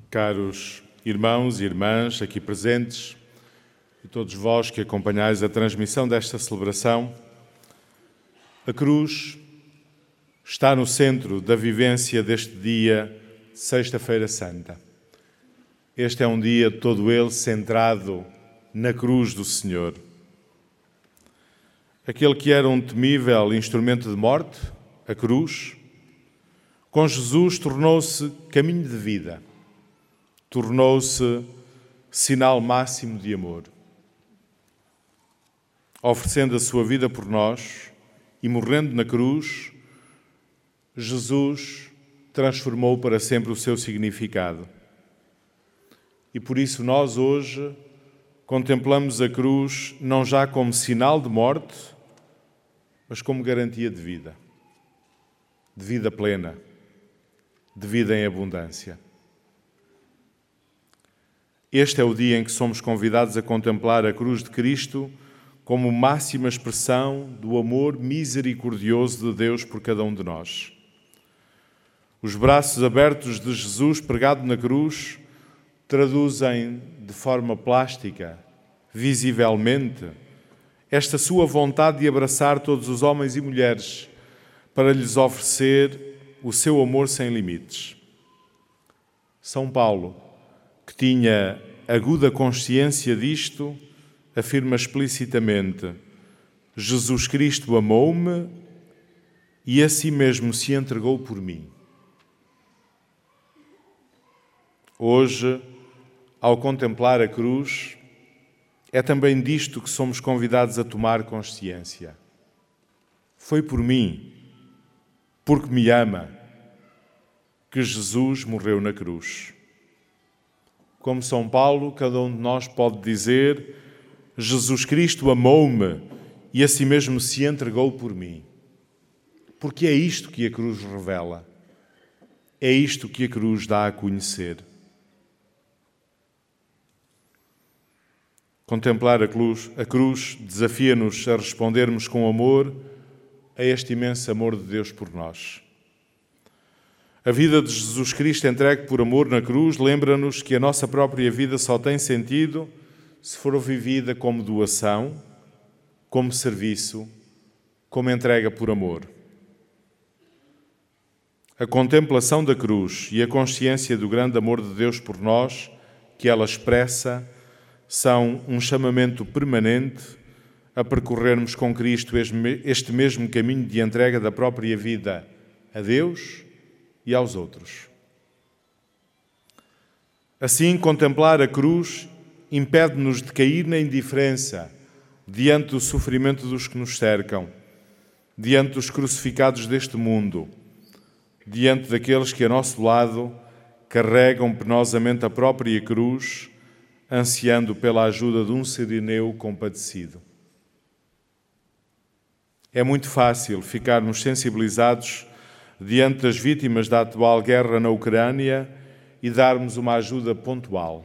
Caros irmãos e irmãs aqui presentes e todos vós que acompanhais a transmissão desta celebração, a cruz está no centro da vivência deste dia de Sexta-feira Santa. Este é um dia todo ele centrado na cruz do Senhor. Aquele que era um temível instrumento de morte, a cruz, com Jesus tornou-se caminho de vida, tornou-se sinal máximo de amor. Oferecendo a sua vida por nós e morrendo na cruz, Jesus transformou para sempre o seu significado. E por isso nós hoje contemplamos a cruz não já como sinal de morte, mas como garantia de vida plena, de vida em abundância. Este é o dia em que somos convidados a contemplar a cruz de Cristo como máxima expressão do amor misericordioso de Deus por cada um de nós. Os braços abertos de Jesus pregado na cruz traduzem de forma plástica, visivelmente, esta sua vontade de abraçar todos os homens e mulheres para lhes oferecer o seu amor sem limites. São Paulo, que tinha aguda consciência disto, afirma explicitamente: Jesus Cristo amou-me e a si mesmo se entregou por mim. Hoje, ao contemplar a cruz, é também disto que somos convidados a tomar consciência. Foi por mim, porque me ama, que Jesus morreu na cruz. Como São Paulo, cada um de nós pode dizer: Jesus Cristo amou-me e a si mesmo se entregou por mim. Porque é isto que a cruz revela. É isto que a cruz dá a conhecer. Contemplar a cruz desafia-nos a respondermos com amor a este imenso amor de Deus por nós. A vida de Jesus Cristo entregue por amor na cruz lembra-nos que a nossa própria vida só tem sentido se for vivida como doação, como serviço, como entrega por amor. A contemplação da cruz e a consciência do grande amor de Deus por nós, que ela expressa, são um chamamento permanente a percorrermos com Cristo este mesmo caminho de entrega da própria vida a Deus e aos outros. Assim, contemplar a cruz impede-nos de cair na indiferença diante do sofrimento dos que nos cercam, diante dos crucificados deste mundo, diante daqueles que a nosso lado carregam penosamente a própria cruz, ansiando pela ajuda de um sirineu compadecido. É muito fácil ficarmos sensibilizados diante das vítimas da atual guerra na Ucrânia e darmos uma ajuda pontual.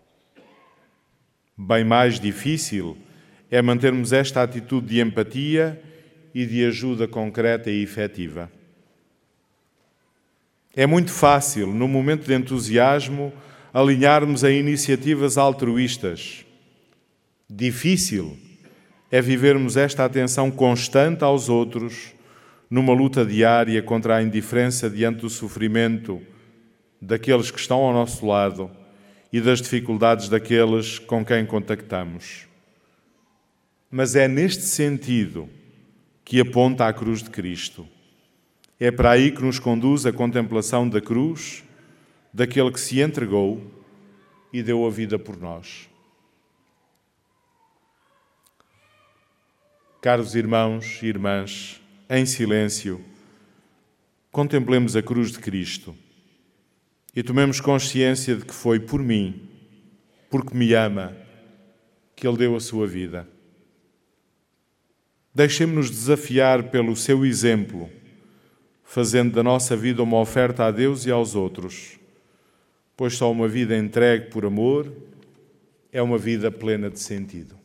Bem mais difícil é mantermos esta atitude de empatia e de ajuda concreta e efetiva. É muito fácil, no momento de entusiasmo, alinharmos a iniciativas altruístas. Difícil é vivermos esta atenção constante aos outros numa luta diária contra a indiferença diante do sofrimento daqueles que estão ao nosso lado e das dificuldades daqueles com quem contactamos. Mas é neste sentido que aponta a cruz de Cristo. É para aí que nos conduz a contemplação da cruz, daquele que se entregou e deu a vida por nós. Caros irmãos e irmãs, em silêncio, contemplemos a cruz de Cristo e tomemos consciência de que foi por mim, porque me ama, que Ele deu a sua vida. Deixemos-nos desafiar pelo seu exemplo, fazendo da nossa vida uma oferta a Deus e aos outros, pois só uma vida entregue por amor é uma vida plena de sentido.